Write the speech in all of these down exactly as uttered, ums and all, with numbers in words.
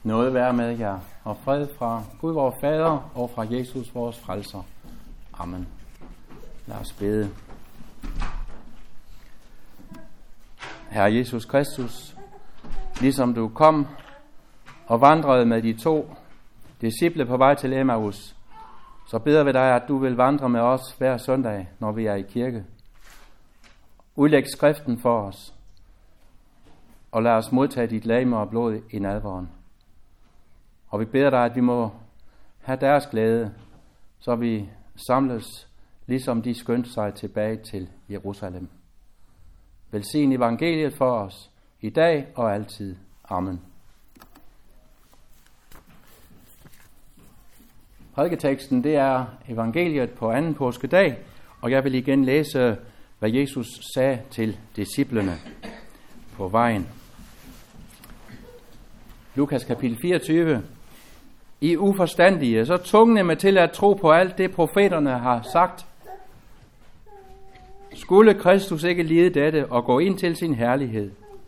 Noget være med jer, og fred fra Gud vor Fader og fra Jesus vores frelser. Amen. Lad os bede. Herre Jesus Kristus, ligesom du kom og vandrede med de to disciple på vej til Emmaus, så beder vi dig, at du vil vandre med os hver søndag, når vi er i kirke. Udlæg skriften for os, og lad os modtage dit legeme og blod i nadveren. Og vi beder dig, at vi må have deres glæde, så vi samles, ligesom de skyndte sig tilbage til Jerusalem. Velsign evangeliet for os, i dag og altid. Amen. Prædiketeksten, det er evangeliet på anden påskedag, og jeg vil igen læse, hvad Jesus sagde til disciplene på vejen. Lukas kapitel fireogtyve. I uforstandige, så tungne med til at tro på alt det, profeterne har sagt. Skulle Kristus ikke lide dette og gå ind til sin herlighed?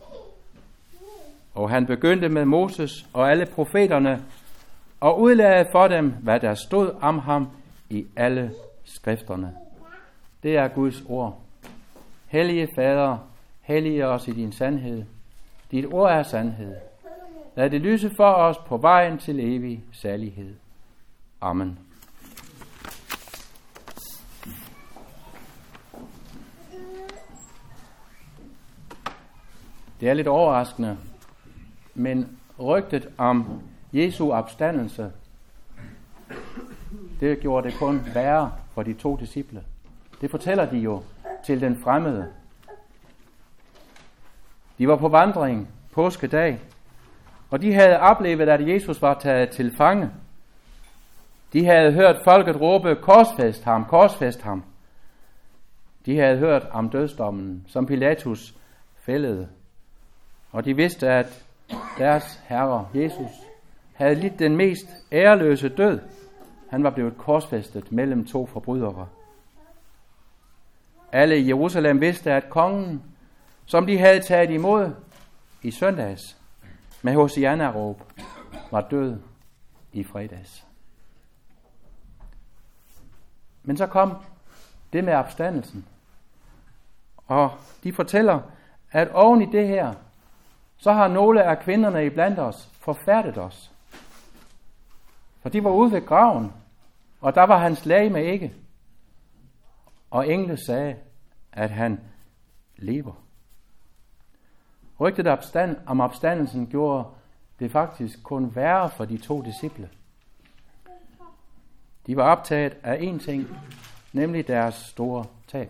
Og han begyndte med Moses og alle profeterne og udlagde for dem, hvad der stod om ham i alle skrifterne. Det er Guds ord. Hellige Fader, hellige os i din sandhed. Dit ord er sandhed. Lad det lyse for os på vejen til evig salighed. Amen. Det er lidt overraskende, men rygtet om Jesu opstandelse, det gjorde det kun værre for de to disciple. Det fortæller de jo til den fremmede. De var på vandring påskedag, og de havde oplevet, at Jesus var taget til fange. De havde hørt folket råbe, korsfæst ham, korsfæst ham. De havde hørt om dødsdommen, som Pilatus fældede. Og de vidste, at deres herre, Jesus, havde lidt den mest æreløse død. Han var blevet korsfæstet mellem to forbrydere. Alle i Jerusalem vidste, at kongen, som de havde taget imod i søndags, med Hosianna-råb, var død i fredags. Men så kom det med opstandelsen. Og de fortæller, at oven i det her, så har nogle af kvinderne iblandt os forfærdet os. For de var ude ved graven, og der var hans legeme ikke. Og engle sagde, at han lever. Rygtet opstand, om opstandelsen gjorde det faktisk kun værre for de to disciple. De var optaget af én ting, nemlig deres store tab.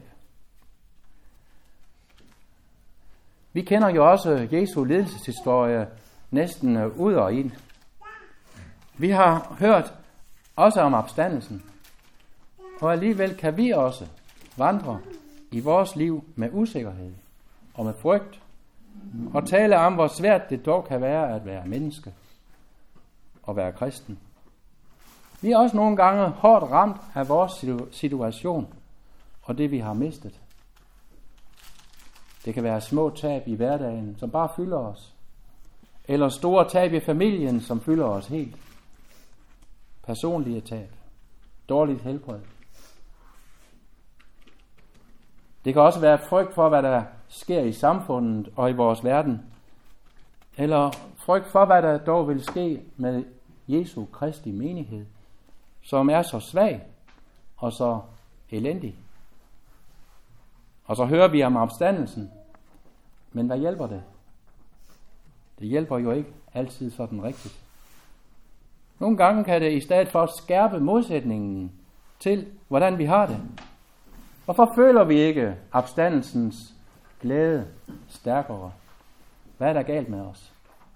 Vi kender jo også Jesu lidelseshistorie næsten ud og ind. Vi har hørt også om opstandelsen, og alligevel kan vi også vandre i vores liv med usikkerhed og med frygt, og tale om, hvor svært det dog kan være at være menneske og være kristen. Vi er også nogle gange hårdt ramt af vores situation og det, vi har mistet. Det kan være små tab i hverdagen, som bare fylder os, eller store tab i familien, som fylder os helt. Personlige tab, dårligt helbred. Det kan også være frygt for, hvad der sker i samfundet og i vores verden. Eller frygt for, hvad der dog vil ske med Jesu Kristi menighed, som er så svag og så elendig. Og så hører vi om opstandelsen. Men hvad hjælper det? Det hjælper jo ikke altid sådan rigtigt. Nogle gange kan det i stedet for skærpe modsætningen til, hvordan vi har det. Hvorfor føler vi ikke opstandelsens glæde stærkere? Hvad er der galt med os?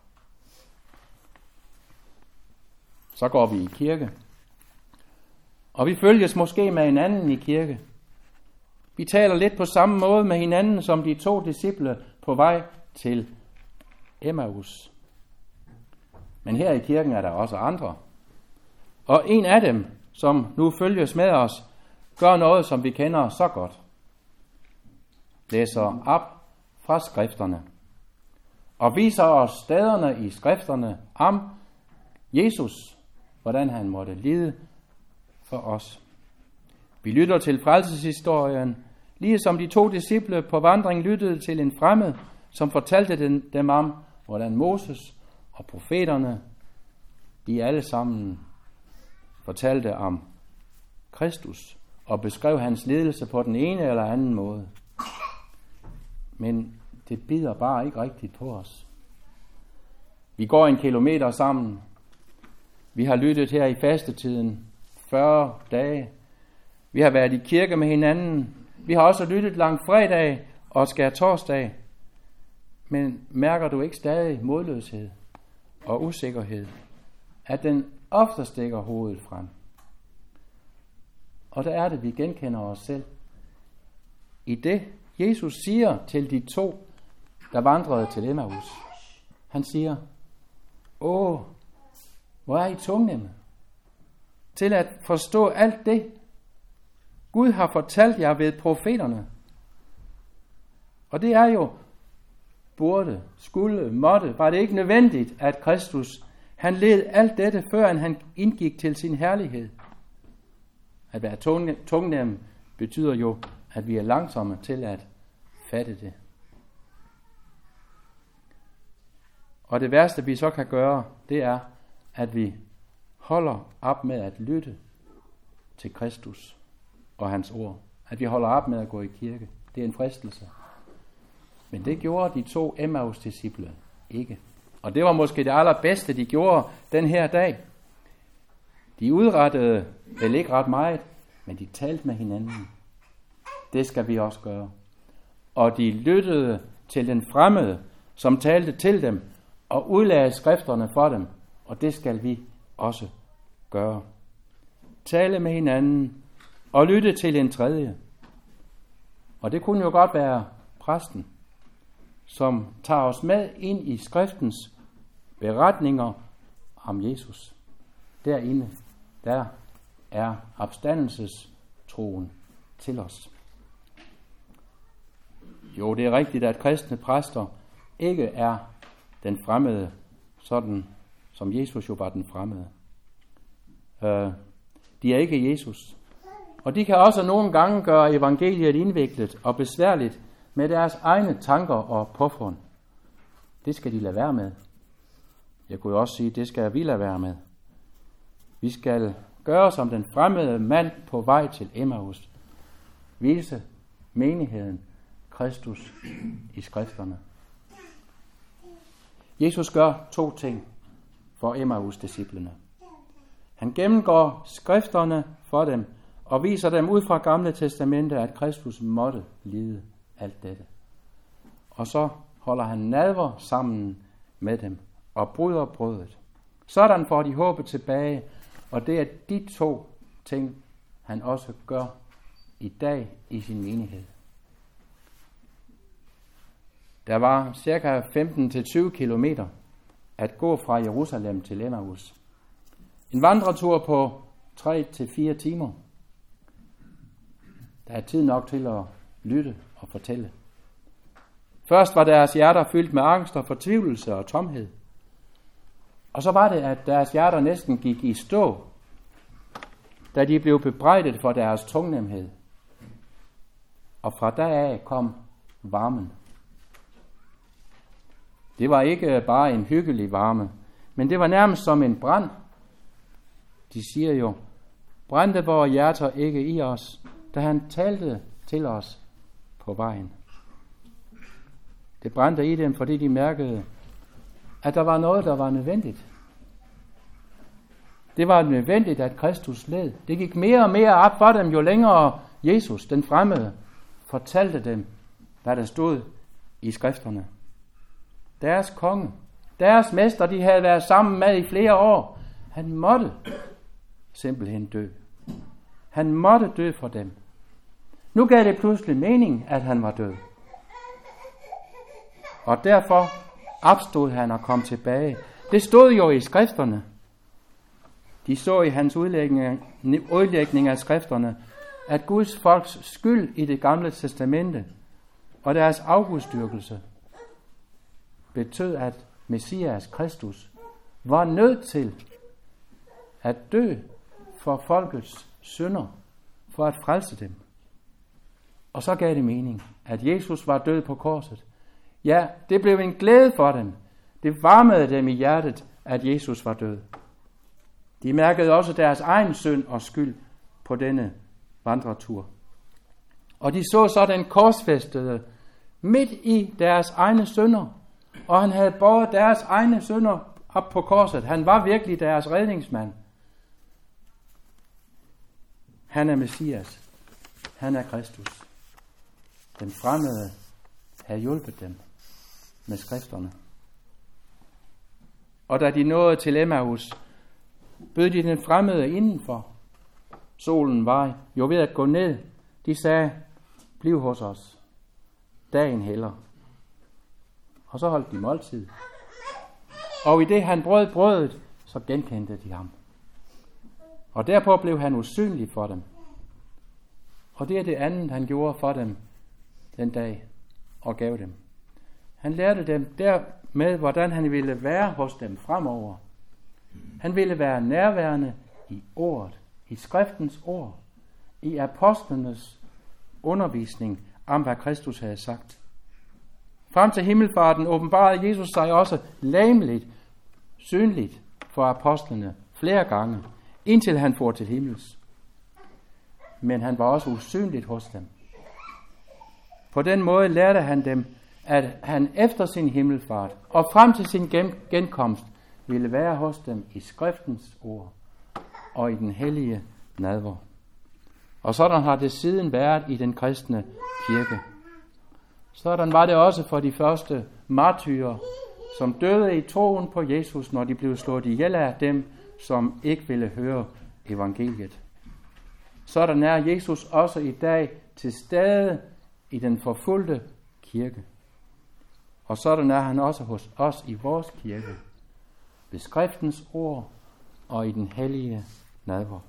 Så går vi i kirke. Og vi følges måske med hinanden i kirke. Vi taler lidt på samme måde med hinanden som de to disciple på vej til Emmaus. Men her i kirken er der også andre. Og en af dem, som nu følges med os, gør noget, som vi kender så godt. Læser op fra skrifterne. Og viser os stederne i skrifterne om, Jesus, hvordan han måtte lide for os. Vi lytter til frelseshistorien, ligesom de to disciple på vandring lyttede til en fremmed, som fortalte dem om, hvordan Moses og profeterne, de alle sammen fortalte om Kristus og beskrev hans lidelse på den ene eller anden måde. Men det bider bare ikke rigtigt på os. Vi går en kilometer sammen. Vi har lyttet her i fastetiden fyrre dage. Vi har været i kirke med hinanden. Vi har også lyttet langfredag og skærtorsdag. Men mærker du ikke stadig modløshed og usikkerhed, at den ofte stikker hovedet frem? Og der er det, vi genkender os selv. I det, Jesus siger til de to, der vandrede til Emmaus. Han siger, åh, hvor er I tungnemme til at forstå alt det, Gud har fortalt jer ved profeterne. Og det er jo, burde, skulle, måtte, var det ikke nødvendigt, at Kristus, han led alt dette, før han indgik til sin herlighed. At være tungnem betyder jo, at vi er langsomme til at fatte det. Og det værste, vi så kan gøre, det er, at vi holder op med at lytte til Kristus og hans ord. At vi holder op med at gå i kirke. Det er en fristelse. Men det gjorde de to Emmaus-disciple ikke. Og det var måske det allerbedste, de gjorde den her dag. De udrettede vel ikke ret meget, men de talte med hinanden. Det skal vi også gøre. Og de lyttede til den fremmede, som talte til dem, og udlagde skrifterne for dem. Og det skal vi også gøre. Tale med hinanden, og lytte til en tredje. Og det kunne jo godt være præsten, som tager os med ind i skriftens beretninger om Jesus. Derinde, der er opstandelsestroen til os. Jo, det er rigtigt, at kristne præster ikke er den fremmede, sådan som Jesus jo var den fremmede. Uh, de er ikke Jesus. Og de kan også nogle gange gøre evangeliet indviklet og besværligt med deres egne tanker og påfund. Det skal de lade være med. Jeg kunne også sige, det skal vi lade være med. Vi skal gøre som den fremmede mand på vej til Emmaus. Vise menigheden Kristus i skrifterne. Jesus gør to ting for Emmaus-disciplene. Han gennemgår skrifterne for dem og viser dem ud fra Gamle Testamente, at Kristus måtte lide alt dette. Og så holder han nadver sammen med dem og bryder brødet. Sådan får de håbet tilbage, og det er de to ting, han også gør i dag i sin menighed. Der var cirka femten til tyve kilometer at gå fra Jerusalem til Emmaus. En vandretur på tre til fire timer. Der er tid nok til at lytte og fortælle. Først var deres hjerter fyldt med angst og fortvivlelse og tomhed. Og så var det, at deres hjerter næsten gik i stå, da de blev bebrejdet for deres tungnemhed. Og fra da af kom varmen. Det var ikke bare en hyggelig varme, men det var nærmest som en brand. De siger jo, brændte vores hjerter ikke i os, da han talte til os på vejen. Det brændte i dem, fordi de mærkede, at der var noget, der var nødvendigt. Det var nødvendigt, at Kristus led. Det gik mere og mere op for dem, jo længere Jesus, den fremmede, fortalte dem, hvad der stod i skrifterne. Deres konge, deres mester, de havde været sammen med i flere år. Han måtte simpelthen dø. Han måtte dø for dem. Nu gav det pludselig mening, at han var død. Og derfor opstod han og kom tilbage. Det stod jo i skrifterne. De så i hans udlægning, udlægning af skrifterne, at Guds folks skyld i det gamle testamente og deres afgudstyrkelse betød, at Messias Kristus var nødt til at dø for folkets synder, for at frelse dem. Og så gav det mening, at Jesus var død på korset. Ja, det blev en glæde for dem. Det varmede dem i hjertet, at Jesus var død. De mærkede også deres egen synd og skyld på denne vandretur. Og de så så den korsfæstede midt i deres egne synder. Og han havde båret deres egne synder op på korset. Han var virkelig deres redningsmand. Han er Messias. Han er Kristus. Den fremmede havde hjulpet dem med skrifterne. Og da de nåede til Emmaus, bød de den fremmede indenfor. Solen var jo ved at gå ned. De sagde, bliv hos os. Dagen hælder. Og så holdt de måltid. Og i det han brød brødet, så genkendte de ham. Og derpå blev han usynlig for dem. Og det er det andet, han gjorde for dem den dag og gav dem. Han lærte dem dermed, hvordan han ville være hos dem fremover. Han ville være nærværende i ordet, i skriftens ord, i apostlenes undervisning om, hvad Kristus havde sagt. Frem til himmelfarten åbenbarede Jesus sig også legemligt, synligt for apostlene flere gange, indtil han for til himmels. Men han var også usynligt hos dem. På den måde lærte han dem, at han efter sin himmelfart og frem til sin genkomst ville være hos dem i skriftens ord og i den hellige nadver. Og sådan har det siden været i den kristne kirke. Sådan var det også for de første martyrer, som døde i troen på Jesus, når de blev slået ihjel af dem, som ikke ville høre evangeliet. Sådan er Jesus også i dag til stede i den forfulgte kirke. Og sådan er han også hos os i vores kirke, ved skriftens ord og i den hellige nadver.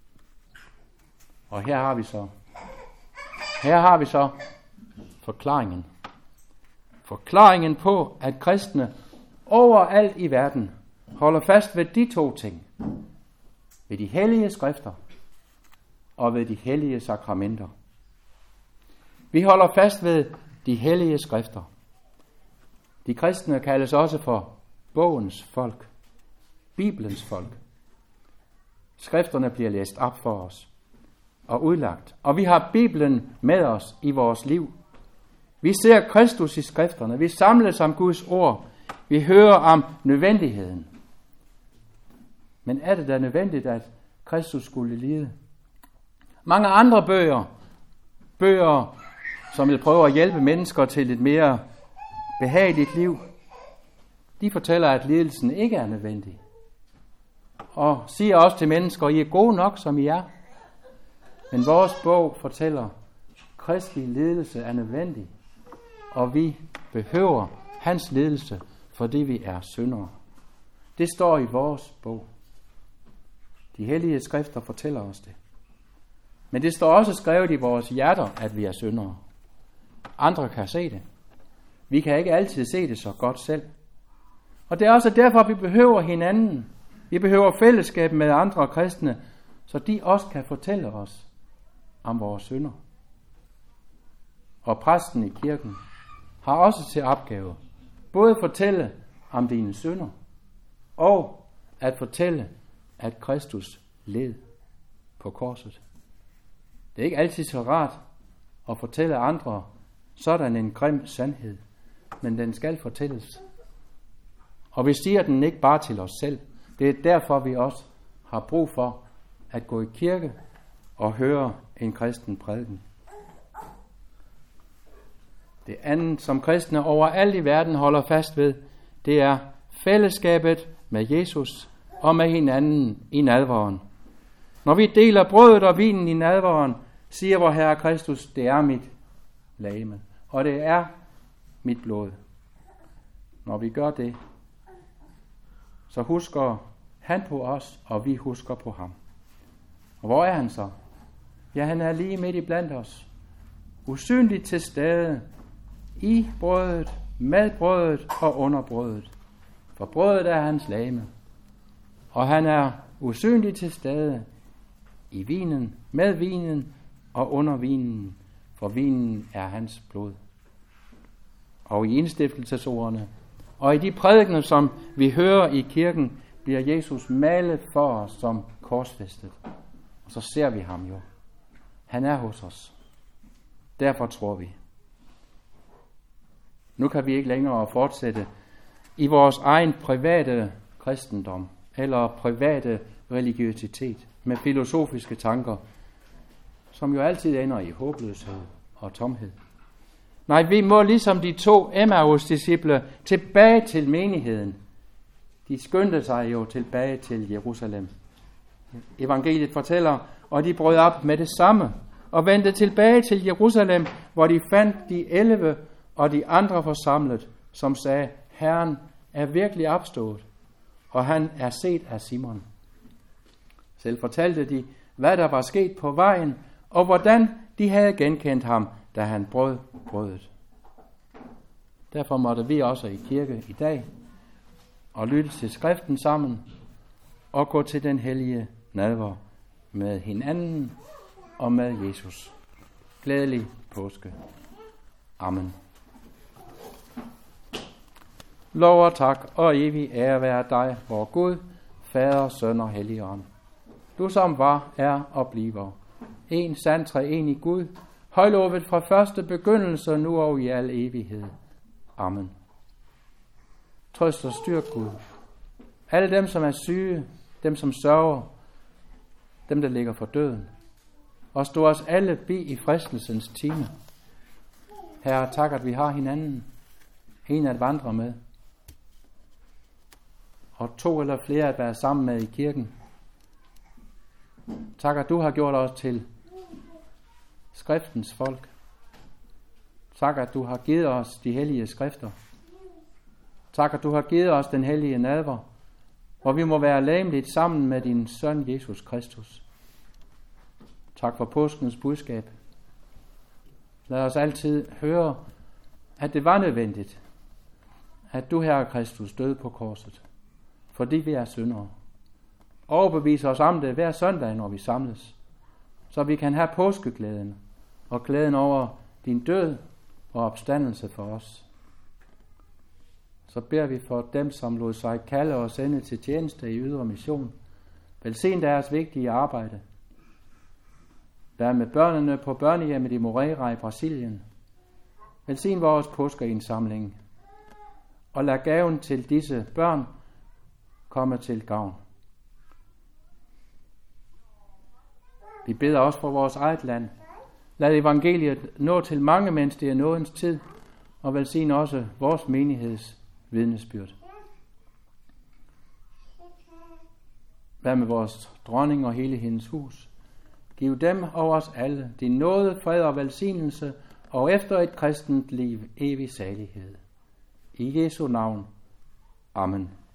Og her har vi så, her har vi så forklaringen. Forklaringen på, at kristne overalt i verden holder fast ved de to ting. Ved de hellige skrifter og ved de hellige sakramenter. Vi holder fast ved de hellige skrifter. De kristne kaldes også for bogens folk, Bibelens folk. Skrifterne bliver læst op for os og udlagt, og vi har Bibelen med os i vores liv. Vi ser Kristus i skrifterne, vi samles om Guds ord, vi hører om nødvendigheden. Men er det da nødvendigt, at Kristus skulle lide? Mange andre bøger, bøger, som vil prøve at hjælpe mennesker til et mere behageligt liv, de fortæller, at lidelsen ikke er nødvendig. Og siger også til mennesker, I er gode nok, som I er. Men vores bog fortæller, Kristi lidelse er nødvendig, og vi behøver hans lidelse, fordi vi er syndere. Det står i vores bog. De hellige skrifter fortæller os det. Men det står også skrevet i vores hjerter, at vi er syndere. Andre kan se det. Vi kan ikke altid se det så godt selv. Og det er også derfor, vi behøver hinanden. Vi behøver fællesskab med andre kristne, så de også kan fortælle os om vores synder. Og præsten i kirken har også til opgave både at fortælle om dine synder, og at fortælle, at Kristus led på korset. Det er ikke altid så rart at fortælle andre sådan en grim sandhed, men den skal fortælles. Og vi siger den ikke bare til os selv. Det er derfor, vi også har brug for at gå i kirke og høre en kristen prædiken. Det andet, som kristne overalt i verden holder fast ved, det er fællesskabet med Jesus og med hinanden i nadveren. Når vi deler brødet og vinen i nadveren, siger vor Herre Kristus, det er mit legeme, og det er mit blod. Når vi gør det, så husker han på os, og vi husker på ham. Og hvor er han så? Ja, han er lige midt i blandt os. Usynligt til stede i brødet, med brødet og under brødet. For brødet er hans legeme. Og han er usynligt til stede i vinen, med vinen og under vinen, for vinen er hans blod. Og i indstiftelsesordene, og i de prædikener, som vi hører i kirken, bliver Jesus malet for os som korsfæstet. Og så ser vi ham jo. Han er hos os. Derfor tror vi. Nu kan vi ikke længere fortsætte i vores egen private kristendom eller private religiøsitet med filosofiske tanker, som jo altid ender i håbløshed og tomhed. Nej, vi må ligesom de to Emmaus-disciple tilbage til menigheden. De skyndte sig jo tilbage til Jerusalem. Evangeliet fortæller, og de brød op med det samme og vendte tilbage til Jerusalem, hvor de fandt de elleve og de andre forsamlet, som sagde, Herren er virkelig opstået, og han er set af Simon. Selv fortalte de, hvad der var sket på vejen, og hvordan de havde genkendt ham, da han brød brødet. Derfor måtte vi også i kirke i dag og lytte til skriften sammen og gå til den hellige nadver med hinanden og med Jesus. Glædelig påske. Amen. Lov og tak og evig ære være dig, vor Gud, Fader, Søn og Helligånd. Du som var, er og bliver. En sand treenig Gud, højlovet fra første begyndelse, nu og i al evighed. Amen. Trøst og styrk Gud. Alle dem, som er syge, dem som sørger, dem der ligger for døden. Og stå os alle bi i fristelsens time. Herre, tak at vi har hinanden, en at vandre med, og to eller flere at være sammen med i kirken. Tak at du har gjort os til skriftens folk. Tak at du har givet os de hellige skrifter. Tak at du har givet os den hellige nadver, hvor vi må være legemligt sammen med din søn Jesus Kristus. Tak for påskens budskab. Lad os altid høre, at det var nødvendigt, at du, Herre Kristus, døde på korset, fordi vi er syndere. Overbevis os om det hver søndag, når vi samles, så vi kan have påskeglæden og glæden over din død og opstandelse for os. Så beder vi for dem, som lod sig kalde og sende til tjeneste i ydre mission. Velsign deres vigtige arbejde. Vær med børnene på børnehjemmet i Moreira i Brasilien. Velsign vores påskeindsamling. Og lad gaven til disse børn komme til gavn. Vi beder også for vores eget land. Lad evangeliet nå til mange, mens det er nådens tid, og velsign også vores menigheds vidnesbyrd. Vær med vores dronning og hele hendes hus. Giv dem og os alle din nåde, fred og velsignelse, og efter et kristent liv evig salighed. I Jesu navn. Amen.